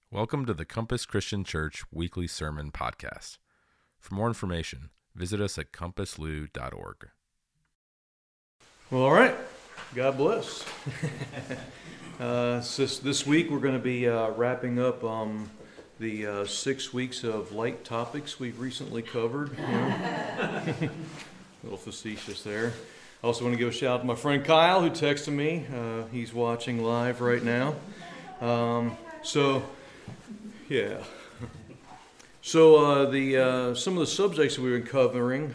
Welcome to the Compass Christian Church Weekly Sermon Podcast. For more information, visit us at compasslou.org. Well, all right. God bless. This week we're going to be wrapping up the 6 weeks of light topics we've recently covered. A little facetious there. I also want to give a shout out to my friend Kyle who texted me. He's watching live right now. Yeah. So some of the subjects that we've been covering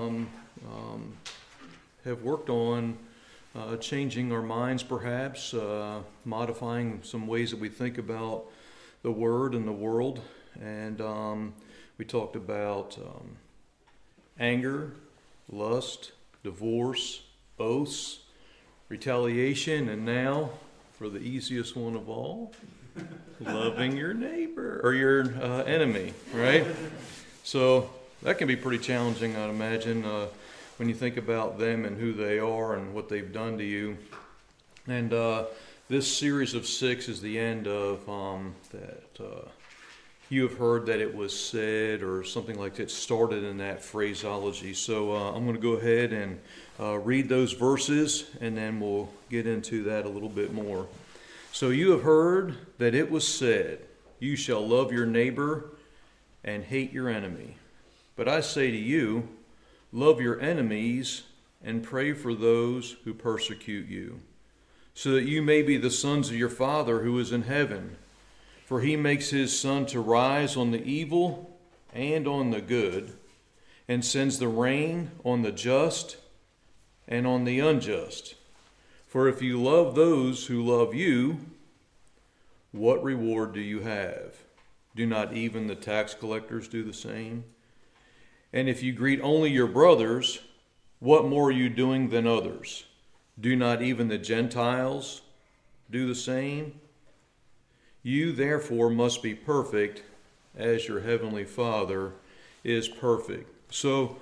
have worked on changing our minds, perhaps modifying some ways that we think about the Word and the world, and we talked about anger, lust, divorce, oaths, retaliation, and now for the easiest one of all, loving your neighbor or your enemy, right? So that can be pretty challenging, I'd imagine, when you think about them and who they are and what they've done to you. And this series of 6 is the end of that. You have heard that it was said, or something like that started in that phraseology. So I'm going to go ahead and read those verses, and then we'll get into that a little bit more. So you have heard that it was said, you shall love your neighbor and hate your enemy. But I say to you, love your enemies and pray for those who persecute you, so that you may be the sons of your Father who is in heaven. For he makes his sun to rise on the evil and on the good, and sends the rain on the just and on the unjust. For if you love those who love you, what reward do you have? Do not even the tax collectors do the same? And if you greet only your brothers, what more are you doing than others? Do not even the Gentiles do the same? You therefore must be perfect as your heavenly Father is perfect. So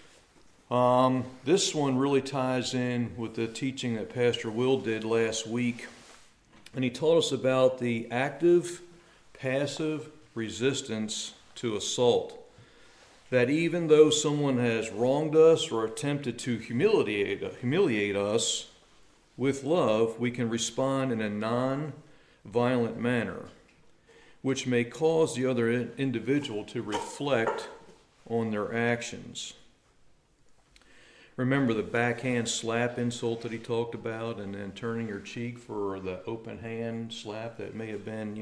this one really ties in with the teaching that Pastor Will did last week. And he taught us about the active, passive resistance to assault. That even though someone has wronged us or attempted to humiliate us, with love, we can respond in a non-violent manner, which may cause the other individual to reflect on their actions. Remember the backhand slap insult that he talked about, and then turning your cheek for the open hand slap that may have been,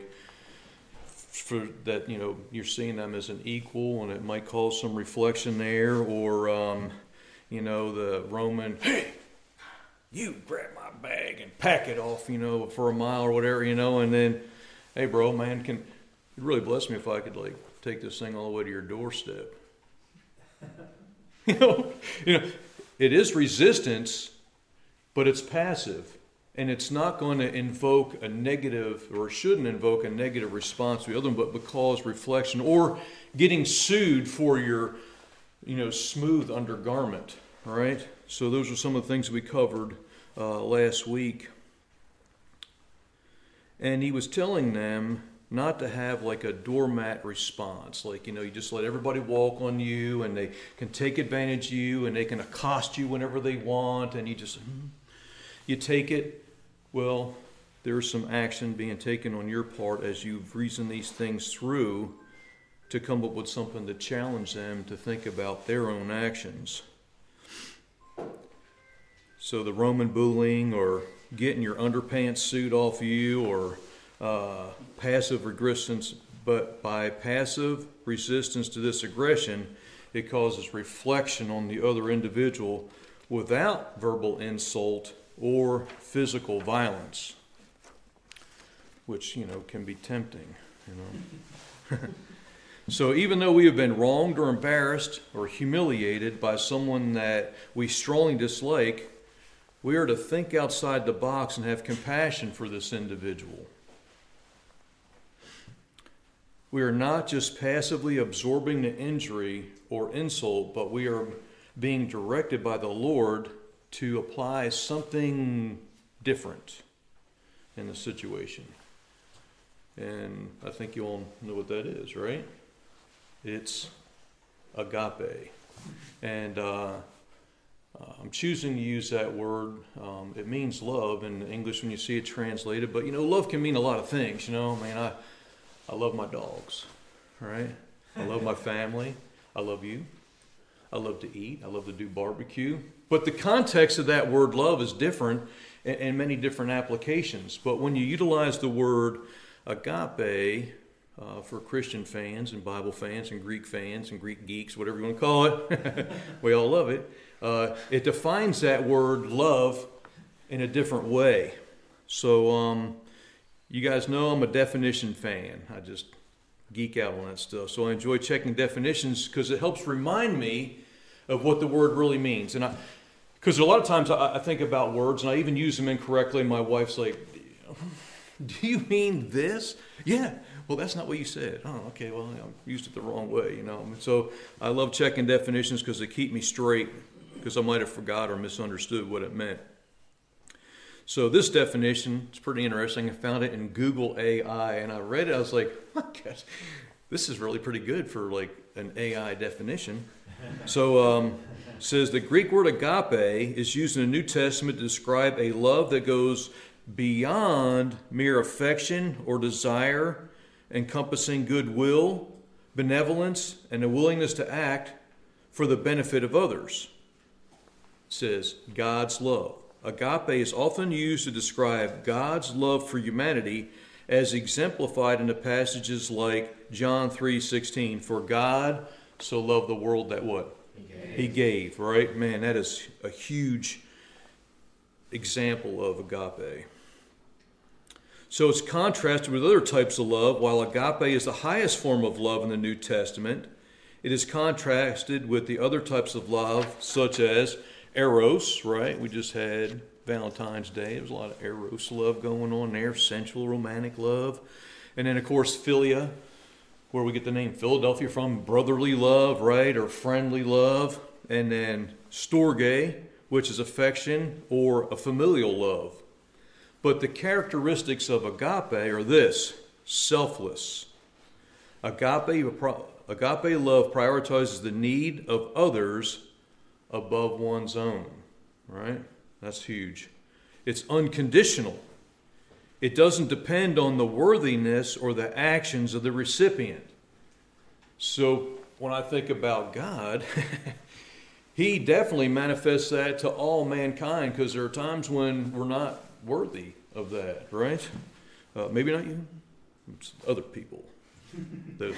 for that, you're seeing them as an equal, and it might cause some reflection there, or, the Roman, hey, you grab my bag and pack it off, for a mile or whatever, and then, hey, bro, man, it'd really bless me if I could, take this thing all the way to your doorstep. It is resistance, but it's passive, and it's not going to invoke a negative, or shouldn't invoke a negative response to the other one, but cause reflection or getting sued for your, smooth undergarment. All right. So those are some of the things we covered last week, and he was telling them not to have a doormat response. You just let everybody walk on you, and they can take advantage of you, and they can accost you whenever they want, and you take it. Well, there's some action being taken on your part as you've reasoned these things through to come up with something to challenge them to think about their own actions. So the Roman bullying, or getting your underpants suit off you, or passive resistance, but by passive resistance to this aggression, it causes reflection on the other individual without verbal insult or physical violence, which, can be tempting, So even though we have been wronged or embarrassed or humiliated by someone that we strongly dislike, we are to think outside the box and have compassion for this individual. We are not just passively absorbing the injury or insult, but we are being directed by the Lord to apply something different in the situation. And I think you all know what that is, right? It's agape. And I'm choosing to use that word. It means love in English when you see it translated. But, love can mean a lot of things. I love my dogs, right? I love my family. I love you. I love to eat. I love to do barbecue. But the context of that word love is different in many different applications. But when you utilize the word agape for Christian fans and Bible fans and Greek geeks, whatever you want to call it, we all love it. It defines that word love in a different way. So you guys know I'm a definition fan. I just geek out on that stuff. So I enjoy checking definitions because it helps remind me of what the word really means. And because a lot of times I think about words and I even use them incorrectly, and my wife's like, do you mean this? Yeah. Well, that's not what you said. Oh, okay. Well, I used it the wrong way, So I love checking definitions because they keep me straight, because I might have forgot or misunderstood what it meant. So this definition is pretty interesting. I found it in Google AI, and I read it. I was like, oh, gosh, this is really pretty good for like an AI definition. So it says the Greek word agape is used in the New Testament to describe a love that goes beyond mere affection or desire, encompassing goodwill, benevolence, and a willingness to act for the benefit of others. It says God's love. Agape is often used to describe God's love for humanity, as exemplified in the passages like John 3:16. For God so loved the world that what? He gave, right? Man, that is a huge example of agape. So it's contrasted with other types of love. While agape is the highest form of love in the New Testament, it is contrasted with the other types of love, such as eros, right? We just had Valentine's Day. There was a lot of eros love going on there, sensual, romantic love. And then, of course, philia, where we get the name Philadelphia from, brotherly love, right, or friendly love. And then storge, which is affection or a familial love. But the characteristics of agape are this: selfless. Agape love prioritizes the need of others above one's own, right? That's huge. It's unconditional. It doesn't depend on the worthiness or the actions of the recipient. So when I think about God, He definitely manifests that to all mankind, because there are times when we're not worthy of that, right? Maybe not you, it's other people. Those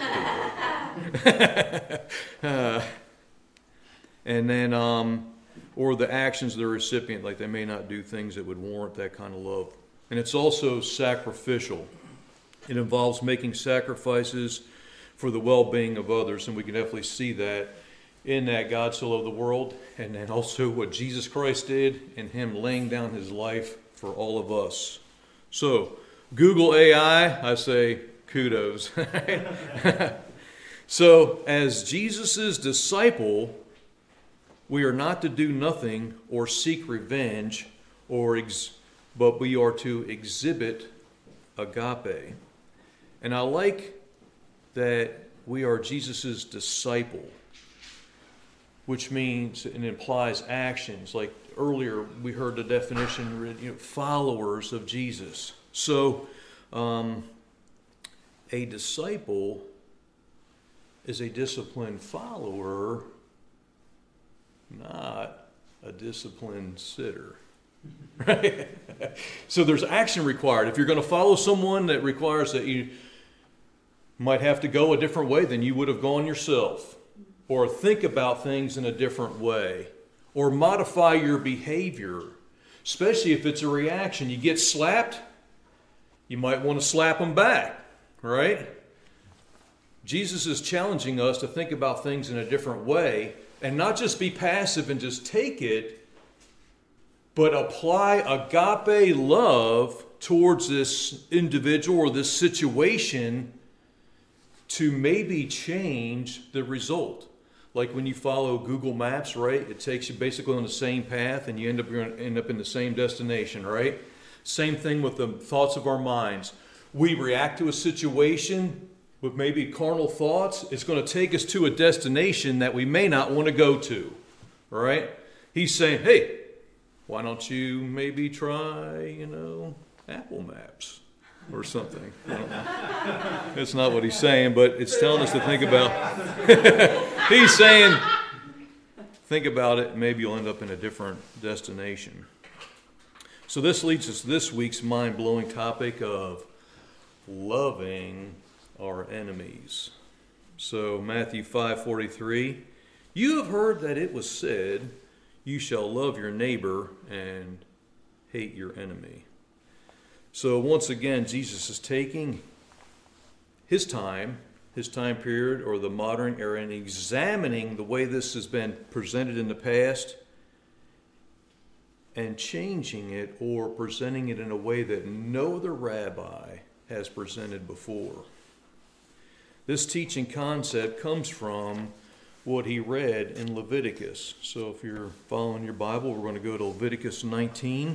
people. And then, or the actions of the recipient, like they may not do things that would warrant that kind of love. And it's also sacrificial. It involves making sacrifices for the well-being of others, and we can definitely see that in that God so loved the world, and then also what Jesus Christ did in Him laying down His life for all of us. So, Google AI, I say kudos. So, as Jesus' disciple, we are not to do nothing or seek revenge, but we are to exhibit agape. And I like that we are Jesus' disciple, which means and implies actions. Like earlier, we heard the definition, followers of Jesus. So, a disciple is a disciplined follower, not a disciplined sitter. Right? So there's action required. If you're going to follow someone, that requires that you might have to go a different way than you would have gone yourself, or think about things in a different way, or modify your behavior, especially if it's a reaction. You get slapped, you might want to slap them back, right? Jesus is challenging us to think about things in a different way, and not just be passive and just take it, but apply agape love towards this individual or this situation to maybe change the result. Like when you follow Google Maps, right? It takes you basically on the same path, and you end up in the same destination, right? Same thing with the thoughts of our minds. we react to a situation with maybe carnal thoughts. It's going to take us to a destination that we may not want to go to. All right? He's saying, hey, why don't you maybe try, Apple Maps or something? That's not what he's saying, but it's telling us to think about. He's saying, think about it, and maybe you'll end up in a different destination. So this leads us to this week's mind-blowing topic of loving our enemies. So Matthew 5:43, you have heard that it was said, you shall love your neighbor and hate your enemy. So once again, Jesus is taking his time period, or the modern era, and examining the way this has been presented in the past and changing it or presenting it in a way that no other rabbi has presented before. This teaching concept comes from what he read in Leviticus. So if you're following your Bible, we're going to go to Leviticus 19.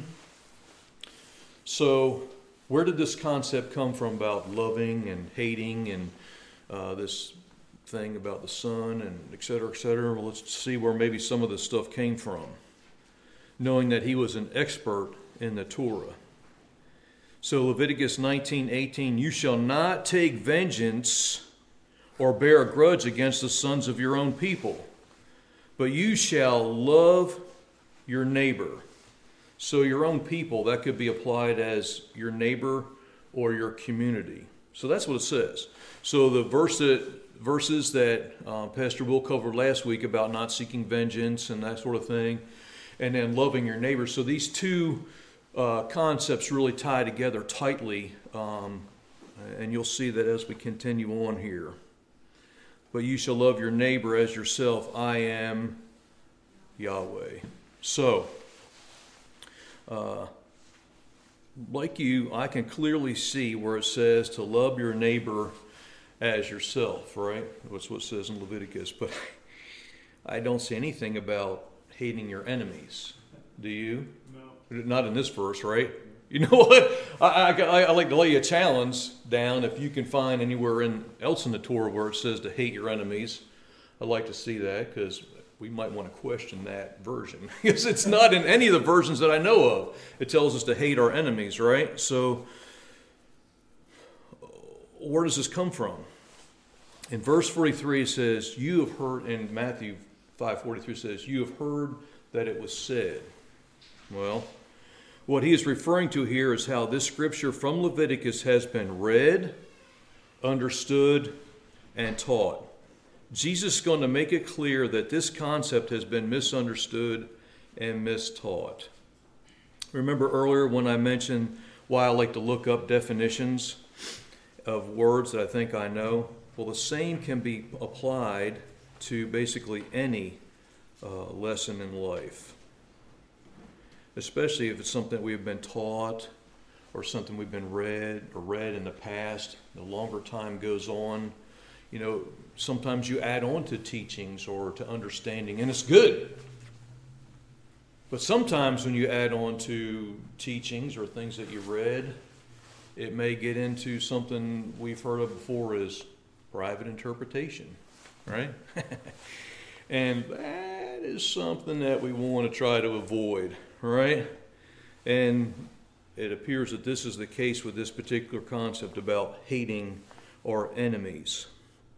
So where did this concept come from about loving and hating and this thing about the sun and et cetera, et cetera? Well, let's see where maybe some of this stuff came from, knowing that he was an expert in the Torah. So Leviticus 19:18, you shall not take vengeance or bear a grudge against the sons of your own people, but you shall love your neighbor. So your own people, that could be applied as your neighbor or your community. So that's what it says. So the verses that Pastor Will covered last week about not seeking vengeance and that sort of thing, and then loving your neighbor. So these two concepts really tie together tightly, and you'll see that as we continue on here. But you shall love your neighbor as yourself. I am Yahweh. So, like you, I can clearly see where it says to love your neighbor as yourself, right? That's what it says in Leviticus. But I don't see anything about hating your enemies. Do you? No. Not in this verse, right? You know what? I like to lay a challenge down. If you can find anywhere else in the Torah where it says to hate your enemies, I'd like to see that, because we might want to question that version. Because it's not in any of the versions that I know of. It tells us to hate our enemies, right? So where does this come from? In verse 43 it says, you have heard, in Matthew 5:43 says, you have heard that it was said. Well, what he is referring to here is how this scripture from Leviticus has been read, understood, and taught. Jesus is going to make it clear that this concept has been misunderstood and mistaught. Remember earlier when I mentioned why I like to look up definitions of words that I think I know? Well, the same can be applied to basically any lesson in life, especially if it's something we've been taught or something we've been read in the past. The longer time goes on, sometimes you add on to teachings or to understanding, and it's good. But sometimes when you add on to teachings or things that you read, it may get into something we've heard of before as private interpretation, right? And that is something that we want to try to avoid, right? And it appears that this is the case with this particular concept about hating our enemies.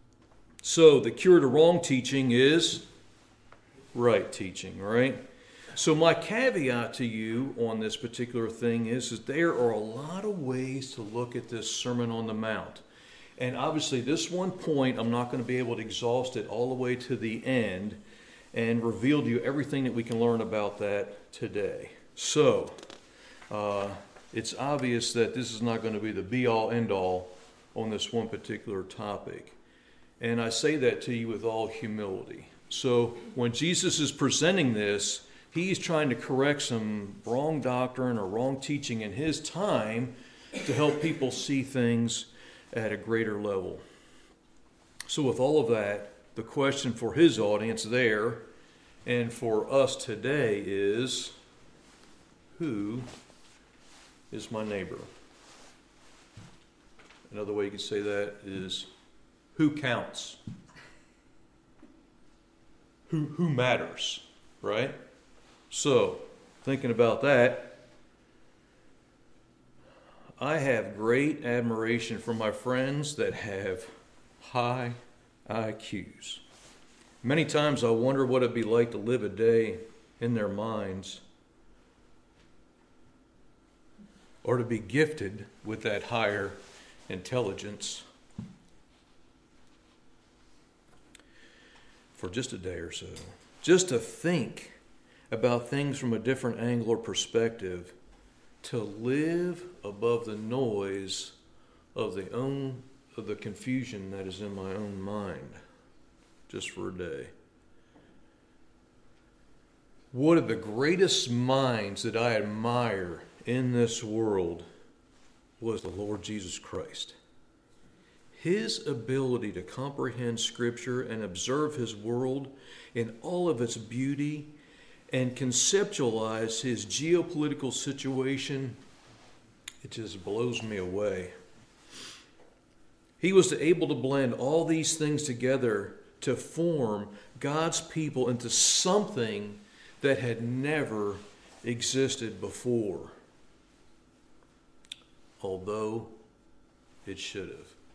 So the cure to wrong teaching is right teaching, right? So my caveat to you on this particular thing is there are a lot of ways to look at this Sermon on the Mount. And obviously this one point, I'm not going to be able to exhaust it all the way to the end and reveal to you everything that we can learn about that today. So it's obvious that this is not going to be the be-all, end-all on this one particular topic. And I say that to you with all humility. So when Jesus is presenting this, he's trying to correct some wrong doctrine or wrong teaching in his time to help people see things at a greater level. So with all of that, the question for his audience there and for us today is, who is my neighbor? Another way you could say that is, who counts? Who matters, right? So, thinking about that, I have great admiration for my friends that have high IQs. Many times I wonder what it'd be like to live a day in their minds, or to be gifted with that higher intelligence for just a day or so. Just to think about things from a different angle or perspective, to live above the noise of the confusion that is in my own mind, just for a day. One of the greatest minds that I admire in this world was the Lord Jesus Christ. His ability to comprehend Scripture and observe His world in all of its beauty and conceptualize His geopolitical situation, it just blows me away. He was able to blend all these things together to form God's people into something that had never existed before. Although it should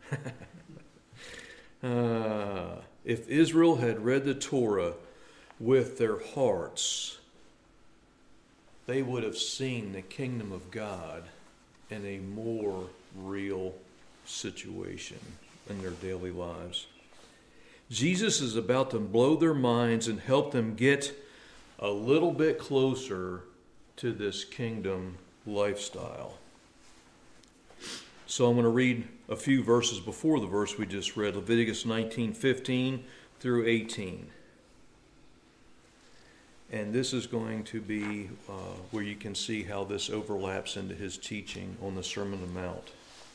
have. If Israel had read the Torah with their hearts, they would have seen the kingdom of God in a more real situation in their daily lives. Jesus is about to blow their minds and help them get a little bit closer to this kingdom lifestyle. So I'm going to read a few verses before the verse we just read, Leviticus 19:15 through 18. And this is going to be where you can see how this overlaps into his teaching on the Sermon on the Mount.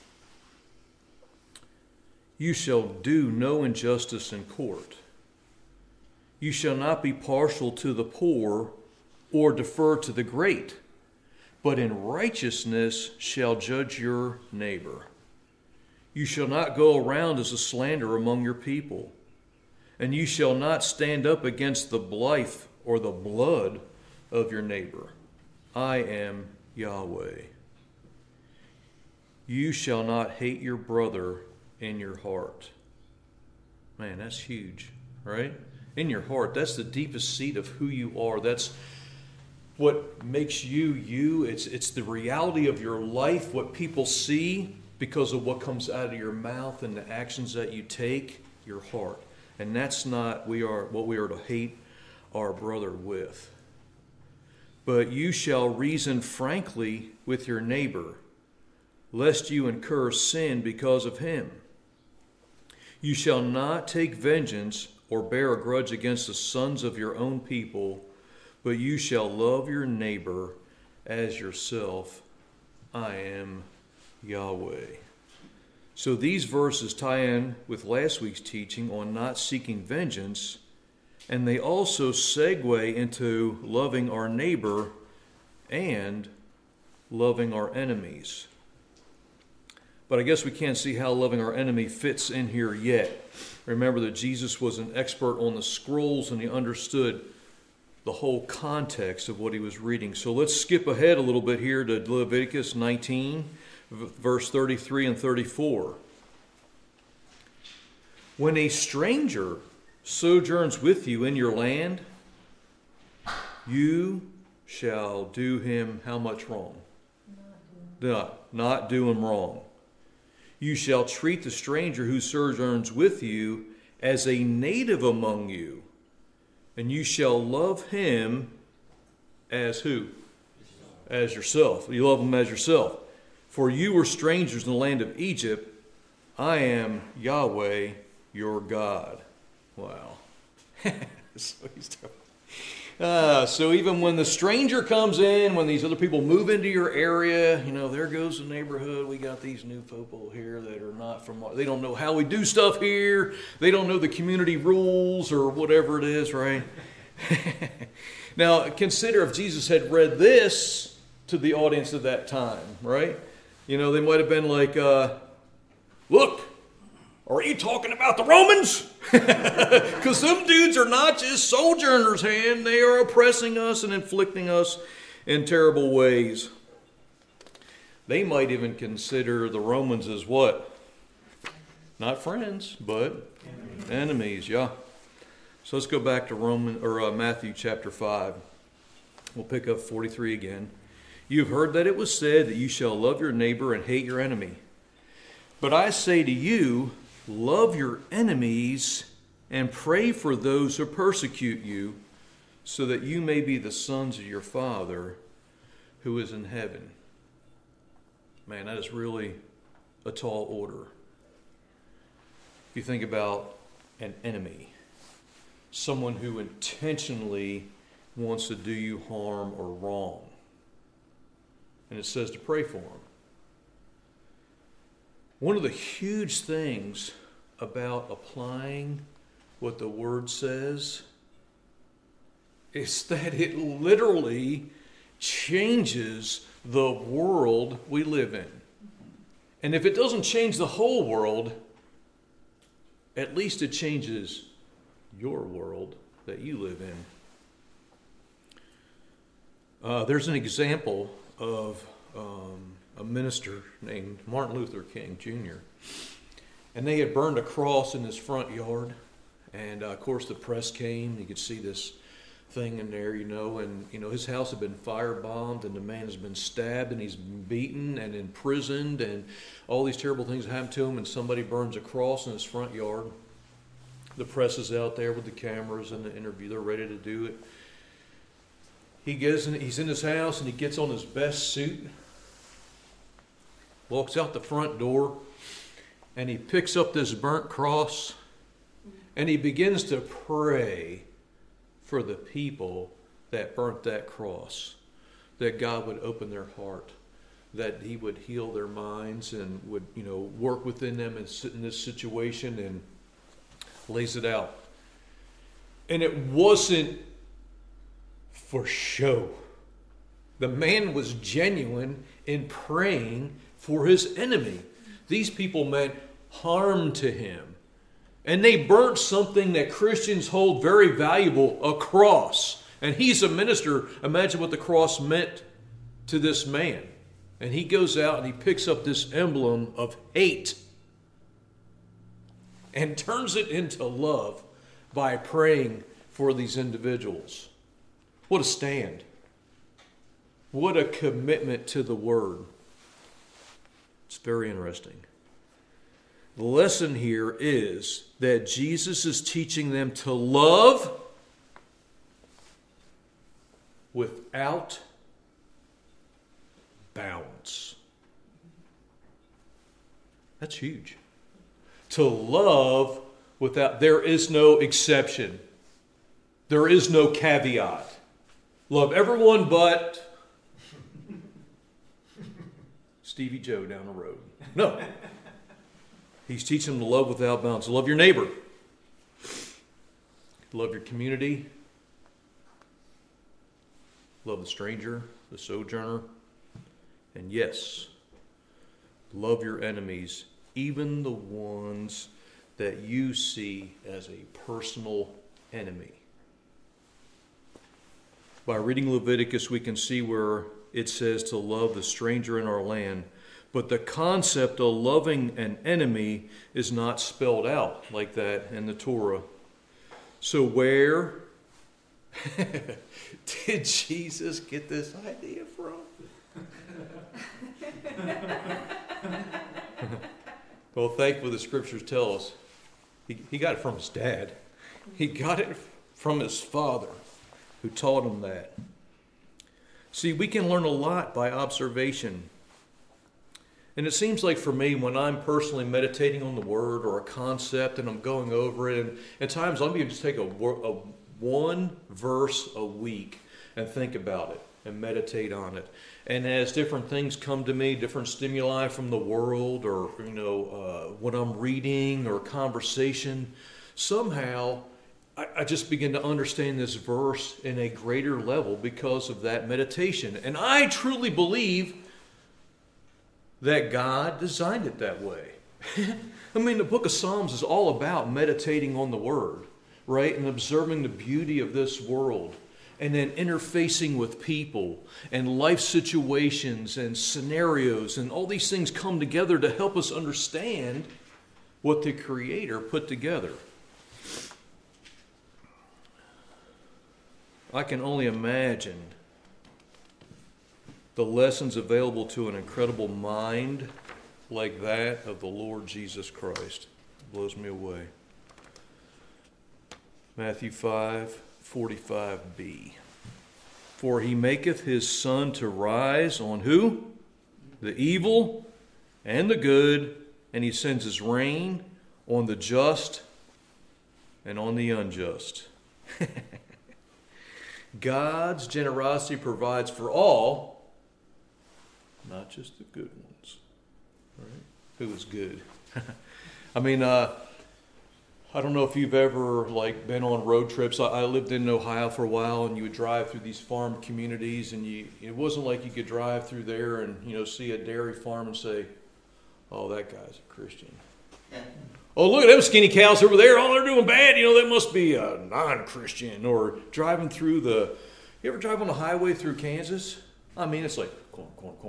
You shall do no injustice in court. You shall not be partial to the poor or defer to the great, but in righteousness shall judge your neighbor. You shall not go around as a slanderer among your people, and you shall not stand up against the life or the blood of your neighbor. I am Yahweh. You shall not hate your brother in your heart. Man, that's huge, right? In your heart, that's the deepest seat of who you are. That's what makes you you. It's the reality of your life, what people see because of what comes out of your mouth and the actions that you take, your heart. And that's not what we are to hate our brother with. But you shall reason frankly with your neighbor, lest you incur sin because of him. You shall not take vengeance or bear a grudge against the sons of your own people, but you shall love your neighbor as yourself. I am Yahweh. So these verses tie in with last week's teaching on not seeking vengeance, and they also segue into loving our neighbor and loving our enemies. But I guess we can't see how loving our enemy fits in here yet. Remember that Jesus was an expert on the scrolls and he understood the whole context of what he was reading. So let's skip ahead a little bit here to Leviticus 19, verse 33 and 34. When a stranger sojourns with you in your land, you shall do him how much wrong? Not do him wrong. You shall treat the stranger who sojourns with you as a native among you, and you shall love him as who? As yourself. You love him as yourself. For you were strangers in the land of Egypt. I am Yahweh, your God. Wow. So even when the stranger comes in, when these other people move into your area, there goes the neighborhood. We got these new people here that are not from, they don't know how we do stuff here. They don't know the community rules or whatever it is, right? Now, consider if Jesus had read this to the audience at that time, right? They might have been like, look, are you talking about the Romans? Because them dudes are not just sojourners, hand. They are oppressing us and inflicting us in terrible ways. They might even consider the Romans as what? Not friends, but enemies. Yeah. So let's go back to Matthew chapter 5. We'll pick up 43 again. You've heard that it was said that you shall love your neighbor and hate your enemy. But I say to you, love your enemies and pray for those who persecute you, so that you may be the sons of your Father who is in heaven. Man, that is really a tall order. If you think about an enemy, someone who intentionally wants to do you harm or wrong, and it says to pray for them. One of the huge things about applying what the Word says is that it literally changes the world we live in. And if it doesn't change the whole world, at least it changes your world that you live in. There's an example of a minister named Martin Luther King Jr. And they had burned a cross in his front yard. And of course the press came. You could see this thing in there, and his house had been firebombed, and the man has been stabbed, and he's been beaten and imprisoned, and all these terrible things happened to him, and somebody burns a cross in his front yard. The press is out there with the cameras and the interview. They're ready to do it. He's in his house, and he gets on his best suit, walks out the front door, and he picks up this burnt cross, and he begins to pray for the people that burnt that cross, that God would open their heart, that he would heal their minds and would, work within them and sit in this situation, and lays it out. And it wasn't for show. The man was genuine in praying for his enemy. These people meant harm to him. And they burnt something that Christians hold very valuable, a cross. And he's a minister. Imagine what the cross meant to this man. And he goes out and he picks up this emblem of hate and turns it into love by praying for these individuals. What a stand. What a commitment to the Word. It's very interesting. The lesson here is that Jesus is teaching them to love without bounds. That's huge. To love without, there is no exception. There is no caveat. Love everyone but Stevie Joe down the road. No. He's teaching them to love without bounds. Love your neighbor. Love your community. Love the stranger, the sojourner. And yes, love your enemies, even the ones that you see as a personal enemy. By reading Leviticus, we can see where it says to love the stranger in our land. But the concept of loving an enemy is not spelled out like that in the Torah. So where did Jesus get this idea from? Well, thankfully the scriptures tell us he got it from his dad. He got it from his father who taught him that. See, we can learn a lot by observation. And it seems like for me, when I'm personally meditating on the word or a concept and I'm going over it, and at times I'll even just take a one verse a week and think about it and meditate on it. And as different things come to me, different stimuli from the world or, what I'm reading or conversation, somehow I just begin to understand this verse in a greater level because of that meditation. And I truly believe that God designed it that way. I mean, the book of Psalms is all about meditating on the Word, right? And observing the beauty of this world. And then interfacing with people and life situations and scenarios. And all these things come together to help us understand what the Creator put together. I can only imagine the lessons available to an incredible mind like that of the Lord Jesus Christ. It blows me away. Matthew 5:45b. For he maketh his sun to rise on who? The evil and the good, and he sends his rain on the just and on the unjust. God's generosity provides for all, not just the good ones. Right? Who is good? I mean, I don't know if you've ever been on road trips. I lived in Ohio for a while, and you would drive through these farm communities, and it wasn't like you could drive through there and see a dairy farm and say, "Oh, that guy's a Christian." "Oh, look at them skinny cows over there. Oh, they're doing bad. That must be a non-Christian." Or driving through you ever drive on the highway through Kansas? I mean, it's like corn,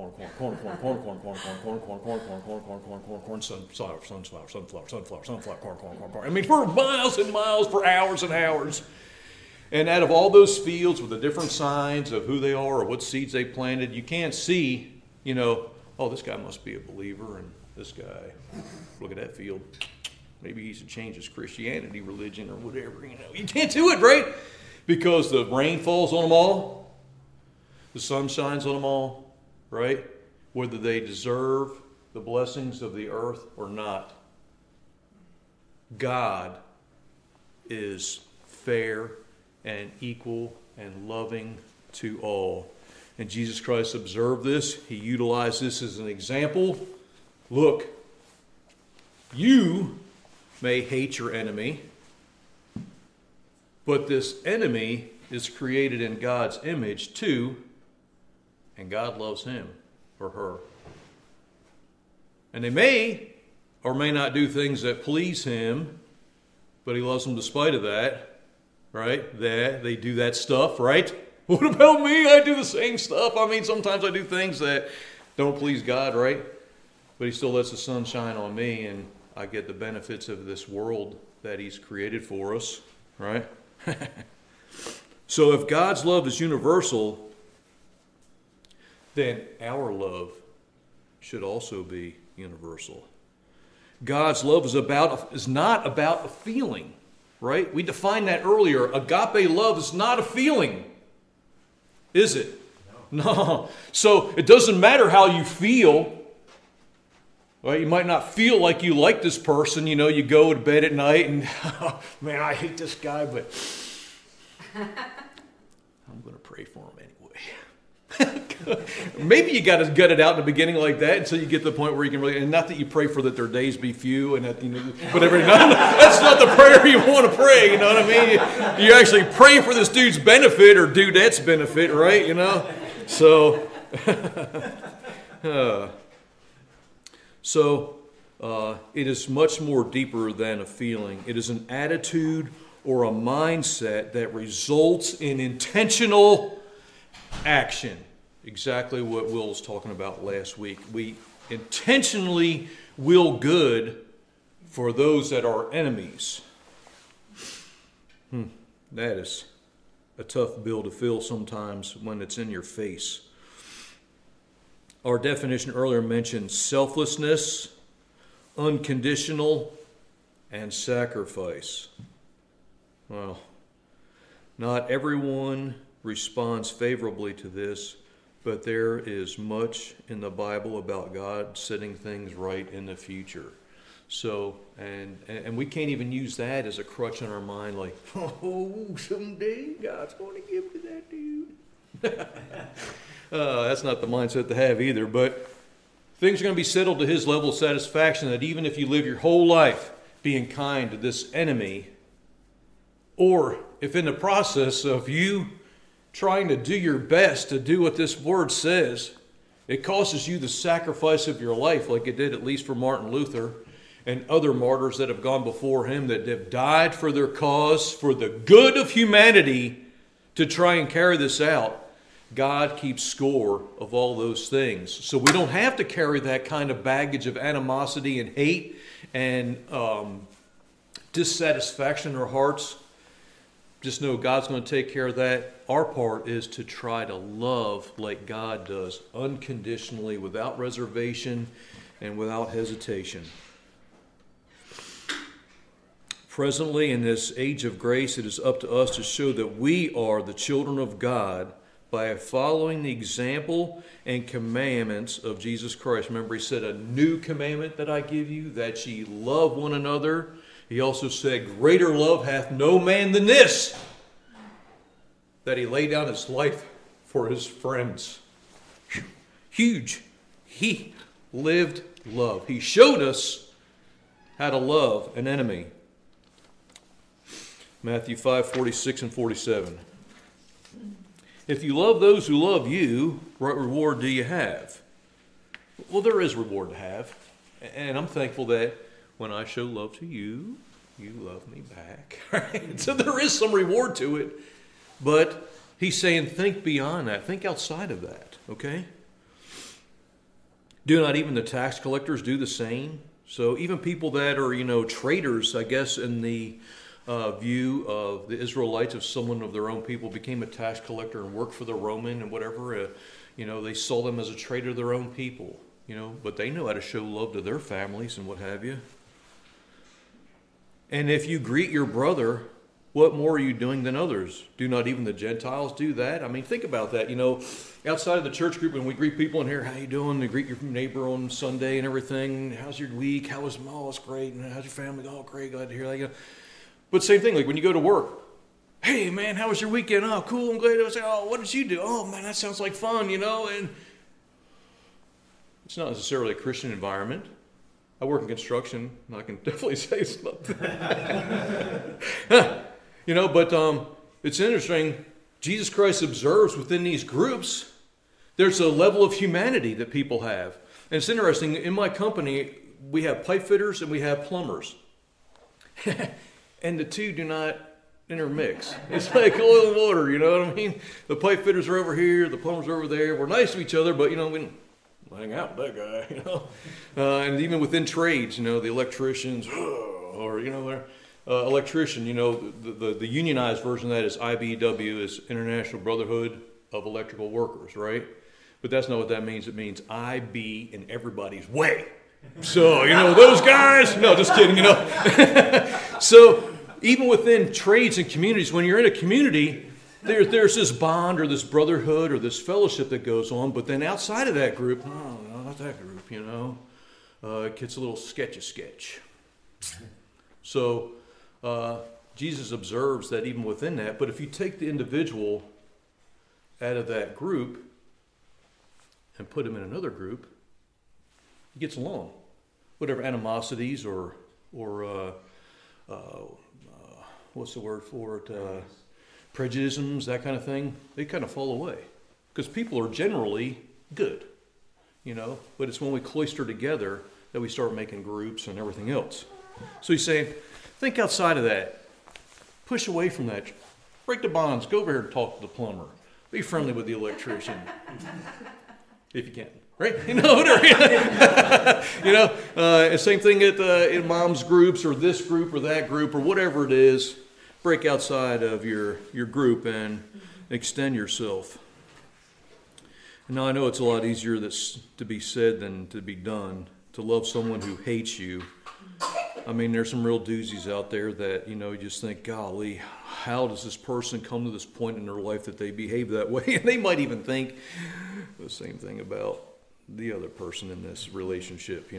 sunflower, corn. I mean, for miles and miles, for hours and hours. And out of all those fields with the different signs of who they are or what seeds they planted, you can't see, oh, this guy must be a believer, and this guy, look at that field. Maybe he should change his Christianity religion or whatever, You can't do it, right? Because the rain falls on them all. The sun shines on them all, right? Whether they deserve the blessings of the earth or not. God is fair and equal and loving to all. And Jesus Christ observed this. He utilized this as an example. Look, you may hate your enemy, but this enemy is created in God's image too, and God loves him or her. And they may or may not do things that please him, but he loves them despite of that, right? They do that stuff, right? What about me? I do the same stuff. I mean, sometimes I do things that don't please God, right? But he still lets the sun shine on me, and I get the benefits of this world that he's created for us, right? So if God's love is universal, then our love should also be universal. God's love is not about a feeling, right? We defined that earlier. Agape love is not a feeling, is it? No. So it doesn't matter how you feel. Well, you might not feel like you like this person. You go to bed at night and, oh, man, I hate this guy, but I'm going to pray for him anyway. Maybe you got to gut it out in the beginning like that until you get to the point where you can really, and not that you pray for that their days be few and that, whatever. No, that's not the prayer you want to pray, you know what I mean? You actually pray for this dude's benefit or dudette's benefit, right? So, it is much more deeper than a feeling. It is an attitude or a mindset that results in intentional action. Exactly what Will was talking about last week. We intentionally will good for those that are enemies. That is a tough bill to fill sometimes when it's in your face. Our definition earlier mentioned selflessness, unconditional, and sacrifice. Well, not everyone responds favorably to this, but there is much in the Bible about God setting things right in the future. So, and we can't even use that as a crutch in our mind, like, oh, someday God's going to give to that dude. That's not the mindset to have either, but things are going to be settled to his level of satisfaction, that even if you live your whole life being kind to this enemy, or if in the process of you trying to do your best to do what this word says, it causes you the sacrifice of your life, like it did at least for Martin Luther, and other martyrs that have gone before him that have died for their cause, for the good of humanity, to try and carry this out, God keeps score of all those things. So we don't have to carry that kind of baggage of animosity and hate and dissatisfaction in our hearts. Just know God's going to take care of that. Our part is to try to love like God does, unconditionally, without reservation and without hesitation. Presently, in this age of grace, it is up to us to show that we are the children of God by following the example and commandments of Jesus Christ. Remember, he said, a new commandment that I give you, that ye love one another. He also said, greater love hath no man than this, that he lay down his life for his friends. Huge. He lived love. He showed us how to love an enemy. Matthew 5:46 and 47. If you love those who love you, what reward do you have? Well, there is reward to have. And I'm thankful that when I show love to you, you love me back. Right? So there is some reward to it. But he's saying think beyond that. Think outside of that. Okay? Do not even the tax collectors do the same? So even people that are, traitors, I guess, in the view of the Israelites, if someone of their own people became a tax collector and worked for the Roman and whatever, they saw them as a traitor to their own people, but they know how to show love to their families and what have you. And if you greet your brother, what more are you doing than others? Do not even the Gentiles do that? I mean, think about that. Outside of the church group, when we greet people in here, how you doing? They greet your neighbor on Sunday and everything. How's your week? How was it's great. And how's your family? Oh, great. Glad to hear that. But same thing, like when you go to work. Hey, man, how was your weekend? Oh, cool. I'm glad. I was like, oh, what did you do? Oh, man, that sounds like fun, And it's not necessarily a Christian environment. I work in construction, and I can definitely say something. But it's interesting. Jesus Christ observes within these groups, there's a level of humanity that people have. And it's interesting. In my company, we have pipe fitters and we have plumbers. And the two do not intermix. It's like oil and water, you know what I mean? The pipe fitters are over here, the plumbers are over there. We're nice to each other, but, we don't hang out with that guy, And even within trades, the electricians, or, electrician, the unionized version of that is IBEW, is International Brotherhood of Electrical Workers, right? But that's not what that means. It means I be in everybody's way. So, those guys, no, just kidding, So, even within trades and communities, when you're in a community, there's this bond or this brotherhood or this fellowship that goes on. But then outside of that group, no, not that group, it gets a little sketch. So, Jesus observes that even within that. But if you take the individual out of that group and put him in another group, he gets along. Whatever animosities or what's the word for it? Prejudices, that kind of thing, they kind of fall away. Because people are generally good, But it's when we cloister together that we start making groups and everything else. So he's saying, think outside of that. Push away from that. Break the bonds. Go over here and talk to the plumber. Be friendly with the electrician. If you can. Right? Same thing in mom's groups or this group or that group or whatever it is. Break outside of your group and extend yourself. And now I know it's a lot easier to be said than to be done. To love someone who hates you. I mean, there's some real doozies out there that, you just think, golly, how does this person come to this point in their life that they behave that way? And they might even think the same thing about the other person in this relationship,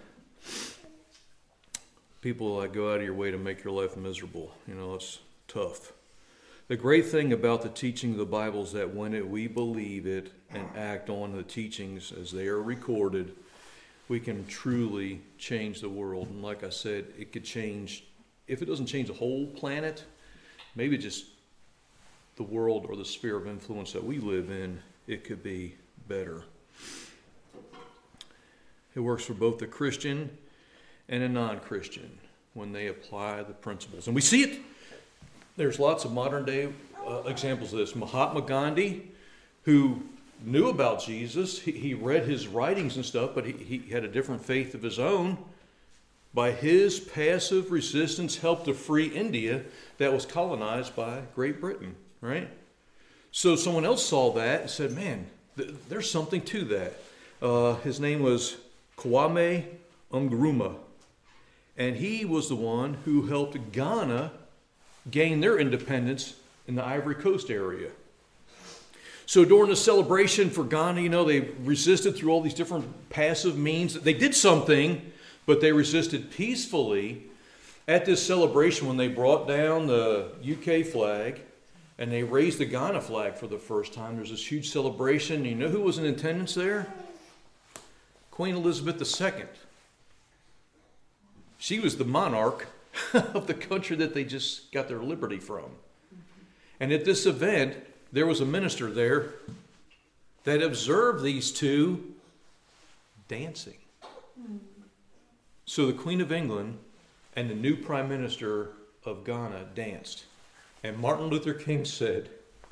People that go out of your way to make your life miserable, it's tough. The great thing about the teaching of the Bible is that when we believe it and act on the teachings as they are recorded, we can truly change the world. And like I said, it could change, if it doesn't change the whole planet, maybe just the world or the sphere of influence that we live in, it could be better. It works for both the Christian and a non-Christian when they apply the principles. And we see it. There's lots of modern day examples of this. Mahatma Gandhi, who knew about Jesus, he read his writings and stuff, but he had a different faith of his own. By his passive resistance, helped to free India that was colonized by Great Britain, right? So someone else saw that and said, man, there's something to that. His name was Kwame Nkrumah. And he was the one who helped Ghana gain their independence in the Ivory Coast area. So during the celebration for Ghana, they resisted through all these different passive means. They did something, but they resisted peacefully at this celebration when they brought down the UK flag and they raised the Ghana flag for the first time. There's this huge celebration. You know who was in attendance there? Queen Elizabeth II. She was the monarch of the country that they just got their liberty from. And at this event, there was a minister there that observed these two dancing. So the Queen of England and the new Prime Minister of Ghana danced. And Martin Luther King said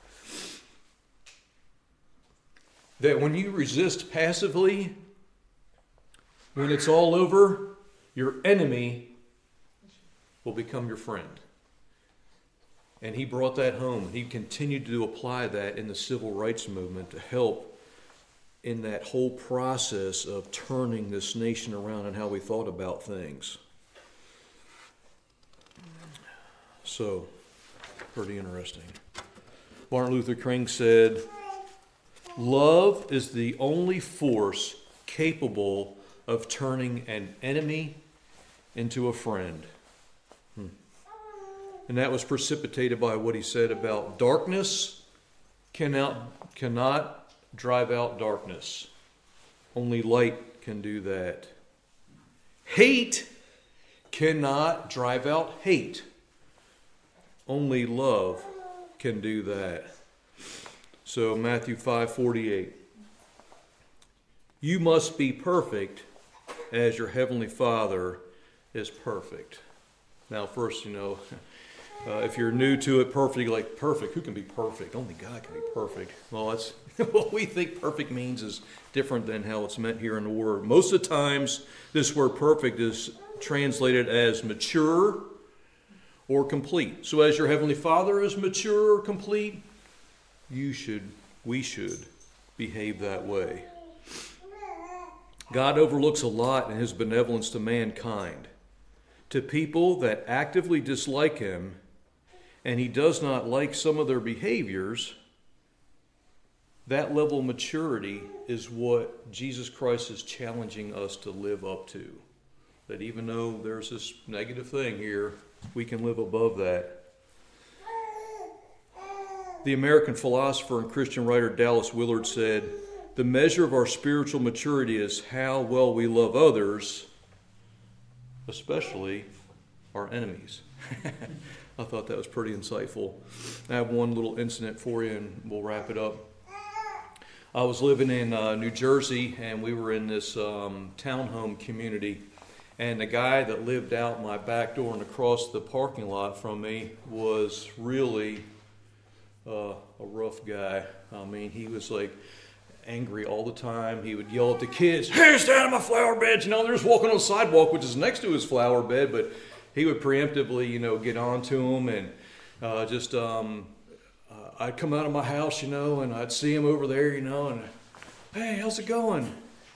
that when you resist passively, when it's all over, your enemy will become your friend. And he brought that home. He continued to apply that in the civil rights movement to help in that whole process of turning this nation around and how we thought about things. So, pretty interesting. Martin Luther King said, "Love is the only force capable of turning an enemy into a friend." And that was precipitated by what he said about darkness cannot drive out darkness. Only light can do that. Hate cannot drive out hate. Only love can do that. So Matthew 5:48. You must be perfect as your heavenly Father is perfect. Now first, if you're new to it, perfect, you're like, perfect, who can be perfect? Only God can be perfect. Well, that's what we think perfect means is different than how it's meant here in the Word. Most of the times, this word perfect is translated as mature or complete. So as your Heavenly Father is mature or complete, we should behave that way. God overlooks a lot in His benevolence to mankind. To people that actively dislike Him, and He does not like some of their behaviors, that level of maturity is what Jesus Christ is challenging us to live up to. That even though there's this negative thing here, we can live above that. The American philosopher and Christian writer Dallas Willard said, "The measure of our spiritual maturity is how well we love others, especially our enemies." I thought that was pretty insightful. I have one little incident for you and we'll wrap it up. I was living in New Jersey and we were in this townhome community. And the guy that lived out my back door and across the parking lot from me was really a rough guy. I mean, he was like angry all the time. He would yell at the kids, "Hey, stay out of my flower bed." They're just walking on the sidewalk, which is next to his flower bed, but he would preemptively, get on to them and I'd come out of my house, and I'd see him over there, and, "Hey, how's it going?"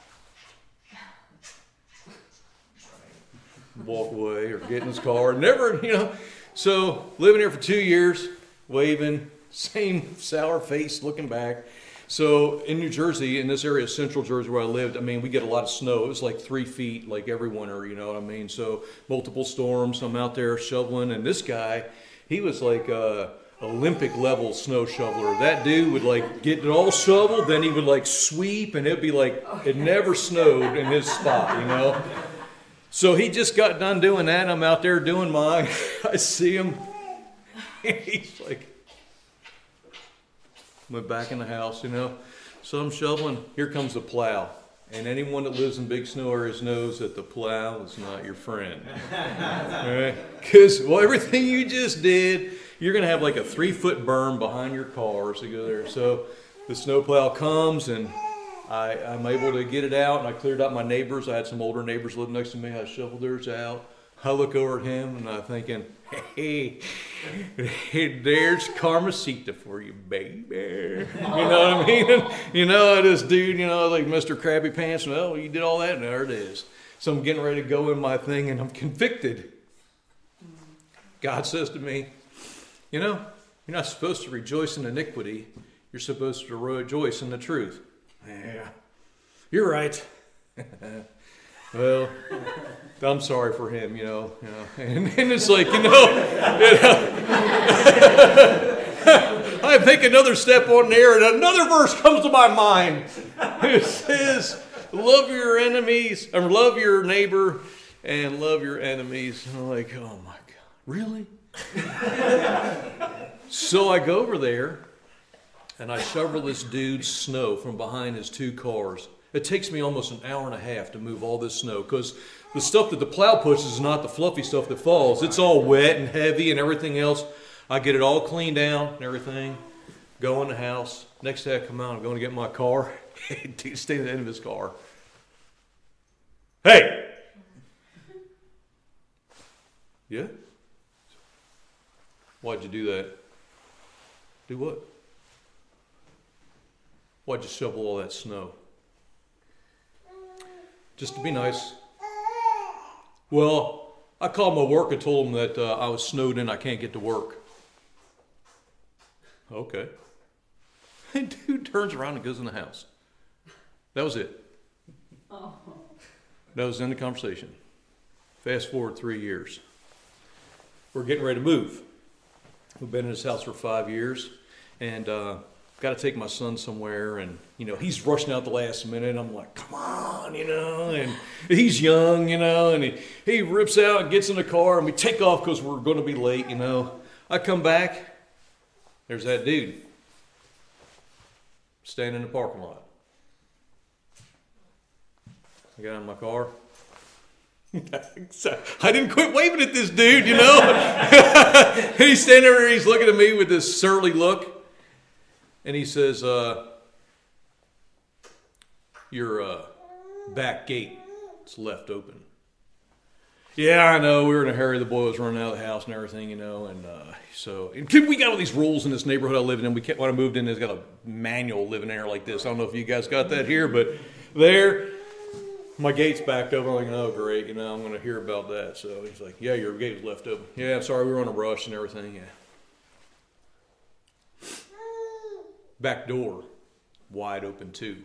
Walk away or get in his car. Never, So living here for 2 years, waving, same sour face looking back. So in New Jersey, in this area of central Jersey where I lived, we get a lot of snow. It was like 3 feet like every winter, you know what I mean? So multiple storms. I'm out there shoveling. And this guy, he was like a Olympic level snow shoveler. That dude would get it all shoveled. Then he would sweep and it'd be like it never snowed in his spot, So he just got done doing that. I'm out there doing mine. I see him. He's like, went back in the house, So I'm shoveling. Here comes the plow. And anyone that lives in big snow areas knows that the plow is not your friend. All right? Because, everything you just did, you're going to have like a 3-foot berm behind your car as you go there. So the snow plow comes, and I'm able to get it out, and I cleared out my neighbors. I had some older neighbors living next to me. I shoveled theirs out. I look over at him, and I'm thinking, hey, there's Carmencita for you, baby. You know what I mean? And, this dude, like Mr. Krabby Pants, well, you did all that, and there it is. So I'm getting ready to go in my thing, and I'm convicted. God says to me, you're not supposed to rejoice in iniquity. You're supposed to rejoice in the truth. Yeah, you're right. Well, I'm sorry for him, and it's like, I make another step on there, and another verse comes to my mind. It says, love your enemies, or love your neighbor, and love your enemies. And I'm like, oh my God, really? So I go over there, and I shovel this dude's snow from behind his 2 cars. It takes me almost an hour and a half to move all this snow, because the stuff that the plow pushes is not the fluffy stuff that falls. It's all wet and heavy and everything else. I get it all cleaned out and everything, go in the house. Next day I come out, I'm going to get my car. Dude, stay at the end of his car. Hey! Yeah? Why'd you do that? Do what? Why'd you shovel all that snow? Just to be nice. Well, I called my work and told them that I was snowed in. I can't get to work. Okay. And dude turns around and goes in the house. That was it. Oh. That was the end of the conversation. Fast forward 3 years. We're getting ready to move. We've been in this house for 5 years. And got to take my son somewhere, and he's rushing out the last minute. I'm like, come on, and he's young, and he rips out and gets in the car, and we take off because we're going to be late. I come back, there's that dude standing in the parking lot. I got in my car. I didn't quit waving at this dude, and he's standing there, he's looking at me with this surly look. And he says, your back gate is left open. Yeah, I know. We were in a hurry. The boy was running out of the house and everything, and so we got all these rules in this neighborhood I live in. When I moved in, there's got a manual living there like this. I don't know if you guys got that here, but there, my gate's backed open. I'm like, oh, great. I'm going to hear about that. So he's like, yeah, your gate was left open. Yeah, sorry, we were on a rush and everything. Yeah. Back door, wide open too.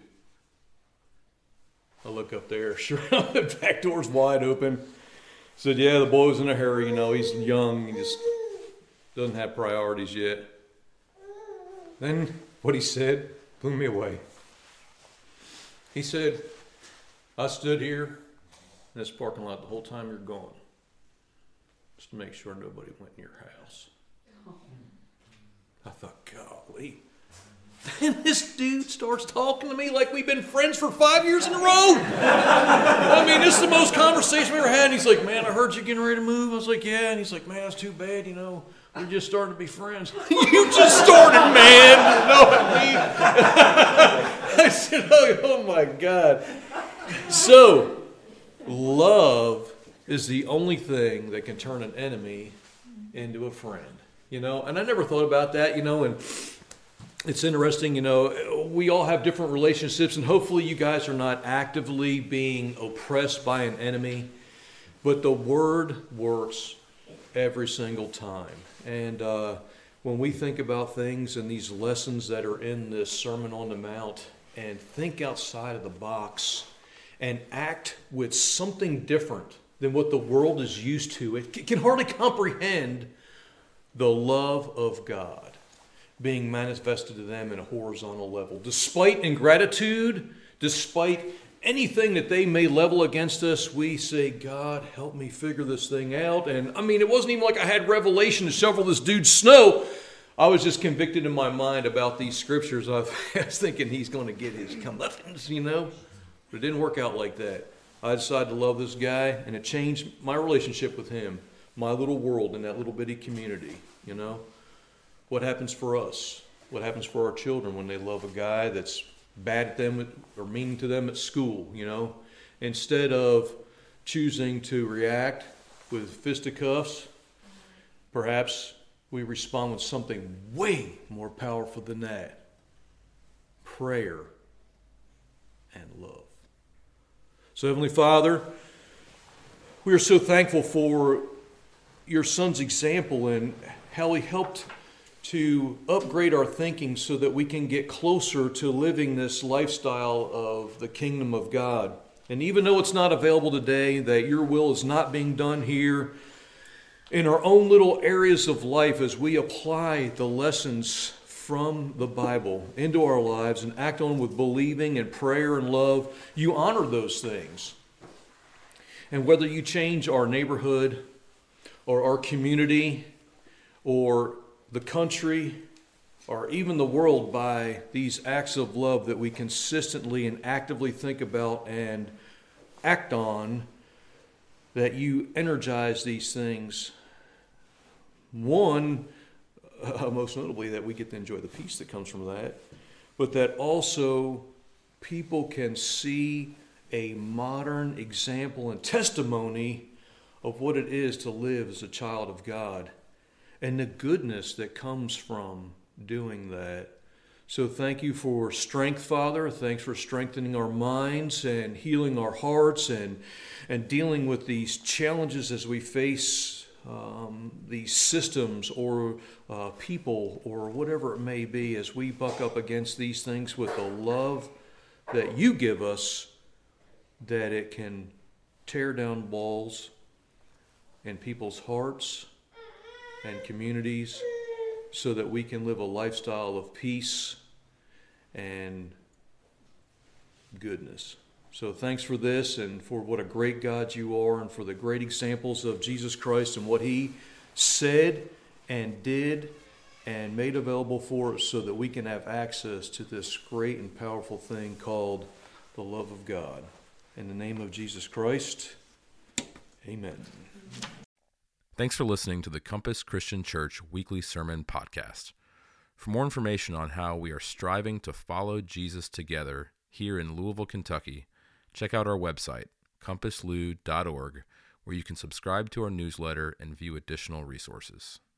I look up there, sure, the back door's wide open. Said, yeah, the boy was in a hurry, he's young, he just doesn't have priorities yet. Then what he said blew me away. He said, I stood here in this parking lot the whole time you're gone, just to make sure nobody went in your house. I thought, golly. And this dude starts talking to me like we've been friends for 5 years in a row. I mean, this is the most conversation we ever had. And he's like, man, I heard you getting ready to move. I was like, yeah. And he's like, man, it's too bad, we're just starting to be friends. You just started, man. You know what I mean? I said, oh my God. So, love is the only thing that can turn an enemy into a friend. And I never thought about that, and it's interesting, we all have different relationships, and hopefully you guys are not actively being oppressed by an enemy, but the word works every single time. And when we think about things and these lessons that are in this Sermon on the Mount, and think outside of the box and act with something different than what the world is used to, it can hardly comprehend the love of God being manifested to them in a horizontal level. Despite ingratitude, despite anything that they may level against us, we say, God, help me figure this thing out. And it wasn't even like I had revelation to shovel this dude's snow. I was just convicted in my mind about these scriptures. I was thinking he's going to get his comeuppance, But it didn't work out like that. I decided to love this guy, and it changed my relationship with him, my little world in that little bitty community, you know? What happens for us? What happens for our children when they love a guy that's bad at them or mean to them at school, you know? Instead of choosing to react with fisticuffs, perhaps we respond with something way more powerful than that. Prayer and love. So, Heavenly Father, we are so thankful for your Son's example and how he helped to upgrade our thinking so that we can get closer to living this lifestyle of the kingdom of God. And even though it's not available today, that your will is not being done here, in our own little areas of life as we apply the lessons from the Bible into our lives and act on with believing and prayer and love, you honor those things. And whether you change our neighborhood or our community or the country or even the world by these acts of love that we consistently and actively think about and act on, that you energize these things. One, most notably, that we get to enjoy the peace that comes from that, but that also people can see a modern example and testimony of what it is to live as a child of God and the goodness that comes from doing that. So thank you for strength, Father. Thanks for strengthening our minds and healing our hearts and dealing with these challenges as we face these systems or people or whatever it may be, as we buck up against these things with the love that you give us, that it can tear down walls in people's hearts and communities so that we can live a lifestyle of peace and goodness. So thanks for this and for what a great God you are and for the great examples of Jesus Christ and what he said and did and made available for us so that we can have access to this great and powerful thing called the love of God. In the name of Jesus Christ, amen. Thanks for listening to the Compass Christian Church Weekly Sermon Podcast. For more information on how we are striving to follow Jesus together here in Louisville, Kentucky, check out our website, compasslou.org, where you can subscribe to our newsletter and view additional resources.